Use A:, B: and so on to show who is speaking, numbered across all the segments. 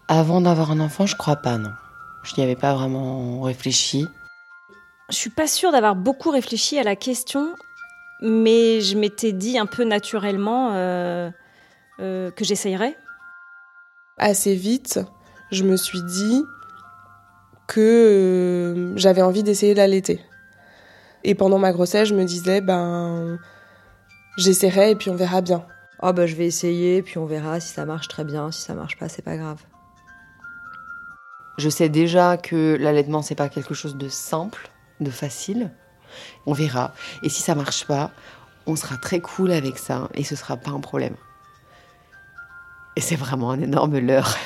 A: Avant d'avoir un enfant, je crois pas, non. Je n'y avais pas vraiment réfléchi.
B: Je suis pas sûre d'avoir beaucoup réfléchi à la question, mais je m'étais dit un peu naturellement que j'essayerais.
C: Assez vite, je me suis dit que j'avais envie d'essayer d'allaiter. Et pendant ma grossesse, je me disais, j'essaierai et puis on verra bien.
D: Je vais essayer, puis on verra si ça marche très bien, si ça marche pas, c'est pas grave.
A: Je sais déjà que l'allaitement, c'est pas quelque chose de simple, de facile. On verra. Et si ça marche pas, on sera très cool avec ça et ce sera pas un problème. Et c'est vraiment un énorme leurre.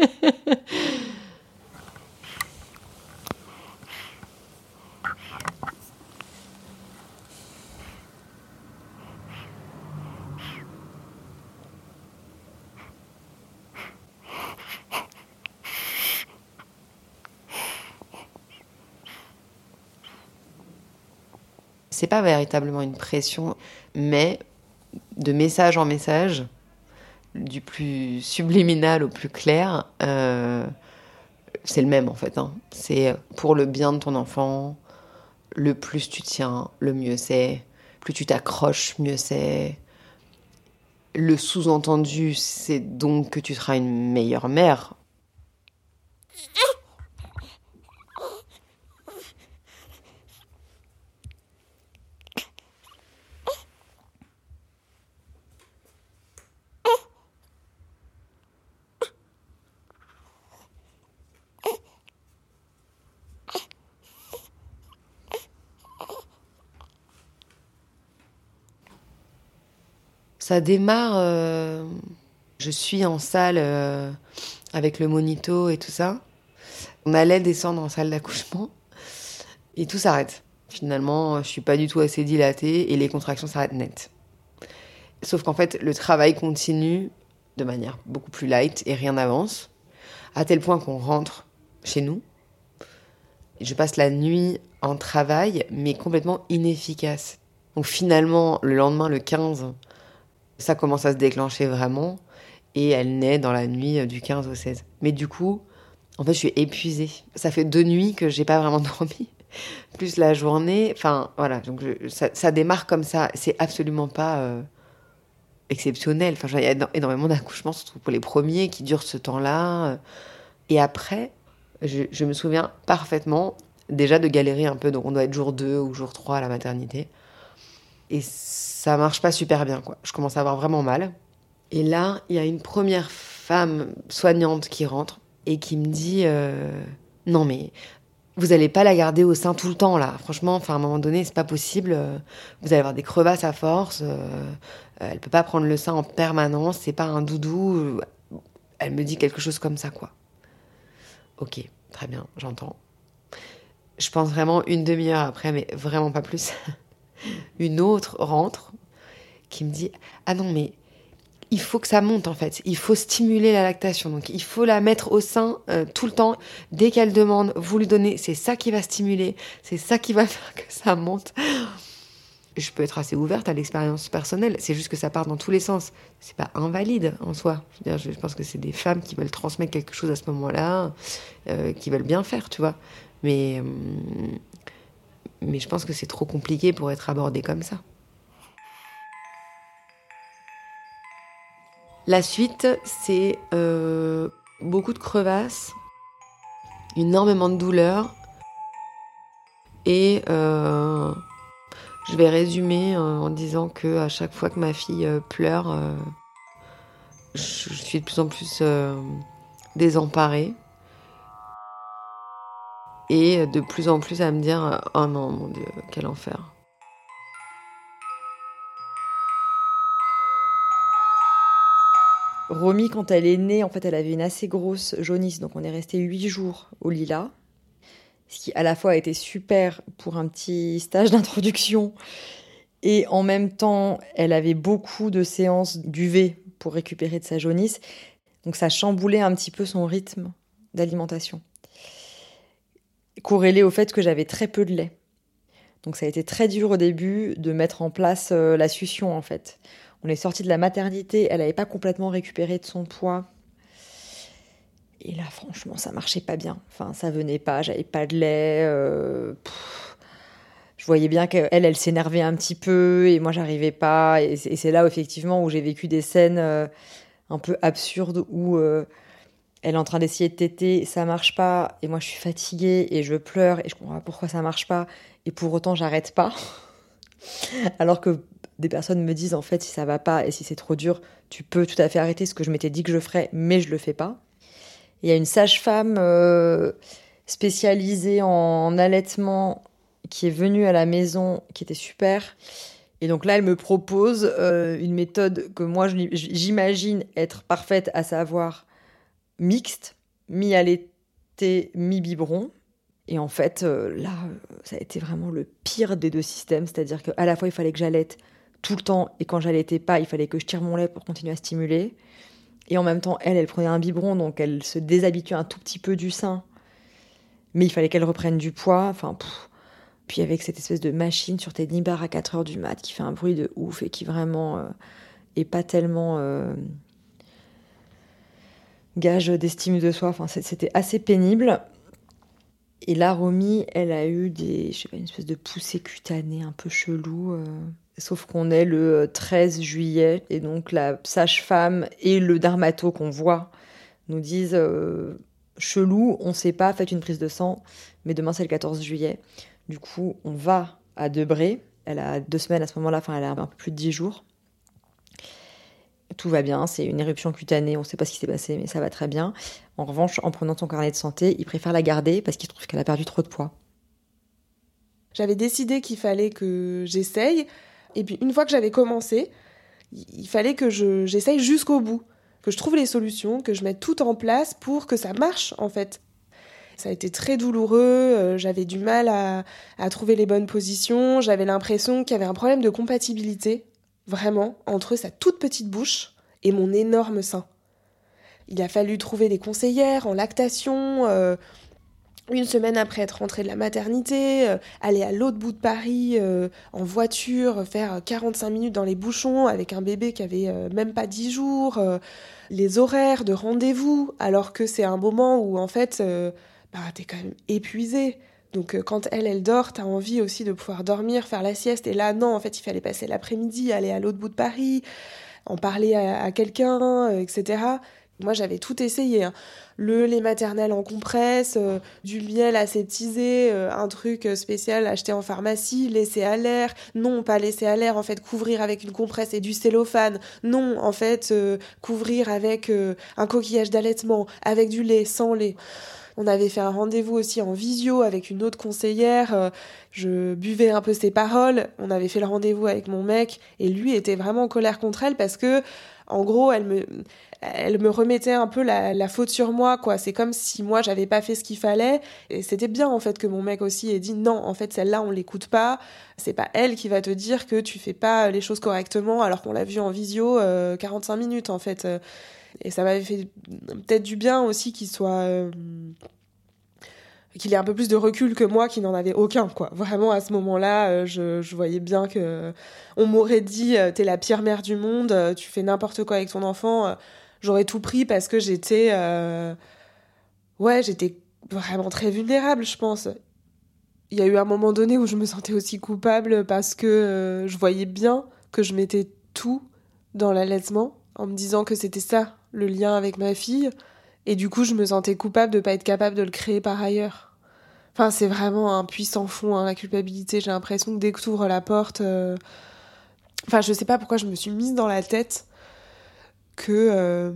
A: C'est pas véritablement une pression, mais de message en message, du plus subliminal au plus clair, c'est le même en fait. C'est pour le bien de ton enfant, le plus tu tiens, le mieux c'est. Plus tu t'accroches, mieux c'est. Le sous-entendu, c'est donc que tu seras une meilleure mère. Ça démarre, je suis en salle avec le monito et tout ça. On allait descendre en salle d'accouchement et tout s'arrête. Finalement, je suis pas du tout assez dilatée et les contractions s'arrêtent net. Sauf qu'en fait, le travail continue de manière beaucoup plus light et rien n'avance, à tel point qu'on rentre chez nous. Je passe la nuit en travail, mais complètement inefficace. Donc finalement, le lendemain, le 15, ça commence à se déclencher vraiment et elle naît dans la nuit du 15 au 16. Mais du coup, en fait, je suis épuisée. Ça fait 2 nuits que j'ai pas vraiment dormi, plus la journée. Enfin, voilà, donc ça démarre comme ça. C'est absolument pas exceptionnel. Enfin, il y a énormément d'accouchements, surtout pour les premiers, qui durent ce temps-là. Et après, je me souviens parfaitement déjà de galérer un peu. Donc, on doit être jour 2 ou jour 3 à la maternité. Et ça marche pas super bien, quoi. Je commence à avoir vraiment mal. Et là, il y a une première femme soignante qui rentre et qui me dit non mais vous allez pas la garder au sein tout le temps là. Franchement, enfin à un moment donné, c'est pas possible. Vous allez avoir des crevasses à force. Elle peut pas prendre le sein en permanence. C'est pas un doudou. Elle me dit quelque chose comme ça, quoi. Ok, très bien, j'entends. Je pense vraiment une demi-heure après, mais vraiment pas plus. Une autre rentre qui me dit ah non mais il faut que ça monte en fait, il faut stimuler la lactation, donc il faut la mettre au sein tout le temps, dès qu'elle demande, vous lui donnez, c'est ça qui va stimuler, c'est ça qui va faire que ça monte. Je peux être assez ouverte à l'expérience personnelle, c'est juste que ça part dans tous les sens, c'est pas invalide en soi. Je pense que c'est des femmes qui veulent transmettre quelque chose à ce moment-là, qui veulent bien faire, tu vois, mais je pense que c'est trop compliqué pour être abordé comme ça. La suite, c'est beaucoup de crevasses, énormément de douleurs. Et je vais résumer en disant que à chaque fois que ma fille pleure, je suis de plus en plus désemparée. Et de plus en plus à me dire « Oh non, mon Dieu, quel enfer !»
D: Romy, quand elle est née, en fait, elle avait une assez grosse jaunisse, donc on est resté 8 jours au Lila, ce qui à la fois a été super pour un petit stage d'introduction, et en même temps, elle avait beaucoup de séances d'UV pour récupérer de sa jaunisse, donc ça chamboulait un petit peu son rythme d'alimentation, corrélé au fait que j'avais très peu de lait. Donc ça a été très dur au début de mettre en place la succion, en fait. On est sorti de la maternité, elle n'avait pas complètement récupéré de son poids. Et là, franchement, ça marchait pas bien. Enfin, ça venait pas, j'avais pas de lait. Je voyais bien qu'elle s'énervait un petit peu et moi, j'arrivais pas. Et c'est là, effectivement, où j'ai vécu des scènes un peu absurdes où elle est en train d'essayer de téter, ça marche pas. Et moi, je suis fatiguée et je pleure et je comprends pas pourquoi ça marche pas. Et pour autant, j'arrête pas. Alors que des personnes me disent, en fait, si ça va pas et si c'est trop dur, tu peux tout à fait arrêter ce que je m'étais dit que je ferais, mais je le fais pas. Il y a une sage-femme spécialisée en allaitement qui est venue à la maison, qui était super. Et donc là, elle me propose une méthode que moi, j'imagine être parfaite, à savoir mixte, mi-allaité, mi-biberon. Et en fait, là, ça a été vraiment le pire des deux systèmes. C'est-à-dire qu'à la fois, il fallait que j'allaite tout le temps. Et quand j'allaitais pas, il fallait que je tire mon lait pour continuer à stimuler. Et en même temps, elle prenait un biberon, donc elle se déshabituait un tout petit peu du sein. Mais il fallait qu'elle reprenne du poids. Enfin, puis avec cette espèce de machine sur tes nibards à 4h du mat qui fait un bruit de ouf et qui vraiment est pas tellement gage d'estime de soi. Enfin, c'était assez pénible. Et là, Romy, elle a eu une espèce de poussée cutanée un peu chelou. Sauf qu'on est le 13 juillet et donc la sage-femme et le dermato qu'on voit nous disent chelou, on sait pas, faites une prise de sang, mais demain c'est le 14 juillet. Du coup, on va à Debré. Elle a 2 semaines à ce moment-là, enfin elle a un peu plus de 10 jours. Tout va bien, c'est une éruption cutanée, on ne sait pas ce qui s'est passé, mais ça va très bien. En revanche, en prenant son carnet de santé, il préfère la garder parce qu'il trouve qu'elle a perdu trop de poids.
C: J'avais décidé qu'il fallait que j'essaye. Et puis, une fois que j'avais commencé, il fallait que j'essaye jusqu'au bout. Que je trouve les solutions, que je mette tout en place pour que ça marche, en fait. Ça a été très douloureux, j'avais du mal à trouver les bonnes positions. J'avais l'impression qu'il y avait un problème de compatibilité, vraiment, entre sa toute petite bouche et mon énorme sein. Il a fallu trouver des conseillères en lactation, une semaine après être rentrée de la maternité, aller à l'autre bout de Paris en voiture, faire 45 minutes dans les bouchons avec un bébé qui avait même pas 10 jours, les horaires de rendez-vous, alors que c'est un moment où en fait t'es quand même épuisée. Donc quand elle dort, t'as envie aussi de pouvoir dormir, faire la sieste. Et là, non, en fait, il fallait passer l'après-midi, aller à l'autre bout de Paris, en parler à quelqu'un, etc. Moi, j'avais tout essayé, hein. Le lait maternel en compresse, du miel aseptisé, un truc spécial acheté en pharmacie, laissé à l'air. Non, pas laissé à l'air, en fait, couvrir avec une compresse et du cellophane. Non, en fait, couvrir avec un coquillage d'allaitement, avec du lait, sans lait. On avait fait un rendez-vous aussi en visio avec une autre conseillère. Je buvais un peu ses paroles. On avait fait le rendez-vous avec mon mec et lui était vraiment en colère contre elle parce que, en gros, elle me remettait un peu la faute sur moi, quoi. C'est comme si moi, j'avais pas fait ce qu'il fallait. Et c'était bien, en fait, que mon mec aussi ait dit non, en fait, celle-là, on l'écoute pas. C'est pas elle qui va te dire que tu fais pas les choses correctement alors qu'on l'a vu en visio 45 minutes, en fait. Et ça m'avait fait peut-être du bien aussi qu'il ait un peu plus de recul que moi qui n'en avait aucun, quoi. Vraiment, à ce moment-là, je voyais bien que on m'aurait dit t'es la pire mère du monde, tu fais n'importe quoi avec ton enfant. J'aurais tout pris parce que j'étais vraiment très vulnérable, je pense. Il y a eu un moment donné où je me sentais aussi coupable parce que je voyais bien que je mettais tout dans l'allaitement en me disant que c'était ça, le lien avec ma fille. Et du coup, je me sentais coupable de ne pas être capable de le créer par ailleurs. Enfin, c'est vraiment un puissant fond, hein, la culpabilité. J'ai l'impression que dès que tu ouvres la porte... Enfin, je sais pas pourquoi je me suis mise dans la tête que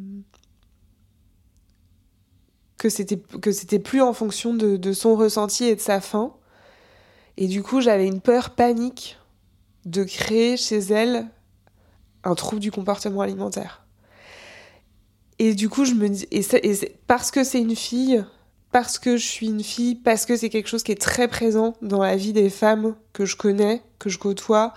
C: c'était plus en fonction de son ressenti et de sa faim. Et du coup, j'avais une peur panique de créer chez elle un trouble du comportement alimentaire. Et du coup, je me dis... c'est parce que c'est une fille... Parce que je suis une fille, parce que c'est quelque chose qui est très présent dans la vie des femmes que je connais, que je côtoie.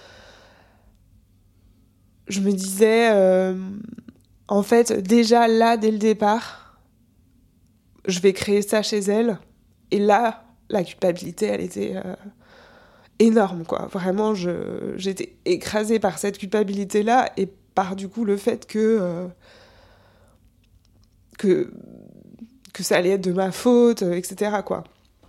C: Je me disais, en fait, déjà là, dès le départ, je vais créer ça chez elle. Et là, la culpabilité, elle était énorme, quoi. Vraiment, j'étais écrasée par cette culpabilité-là et par, du coup, le fait que que ça allait être de ma faute, etc., quoi.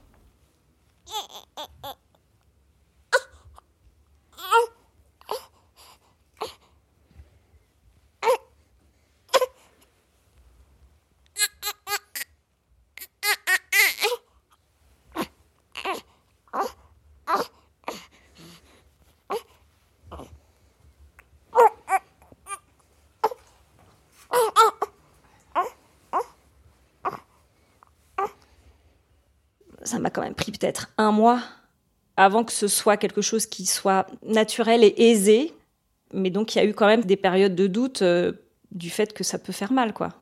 B: Ça m'a quand même pris peut-être 1 mois avant que ce soit quelque chose qui soit naturel et aisé. Mais donc, il y a eu quand même des périodes de doute du fait que ça peut faire mal, quoi.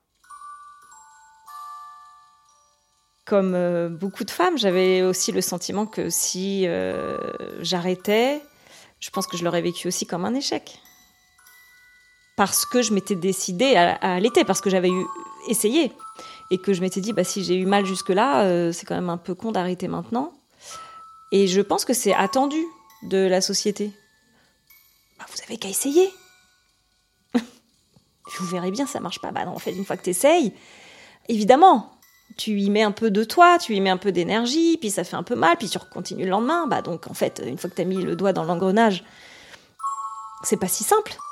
B: Comme beaucoup de femmes, j'avais aussi le sentiment que si j'arrêtais, je pense que je l'aurais vécu aussi comme un échec. Parce que je m'étais décidée à allaiter, parce que j'avais essayé. Et que je m'étais dit, si j'ai eu mal jusque-là, c'est quand même un peu con d'arrêter maintenant. Et je pense que c'est attendu de la société. Vous avez qu'à essayer. Vous verrez bien, ça marche pas. Non, en fait, une fois que t'essayes, évidemment, tu y mets un peu de toi, tu y mets un peu d'énergie, puis ça fait un peu mal, puis tu continues le lendemain. Donc, en fait, une fois que t'as mis le doigt dans l'engrenage, c'est pas si simple.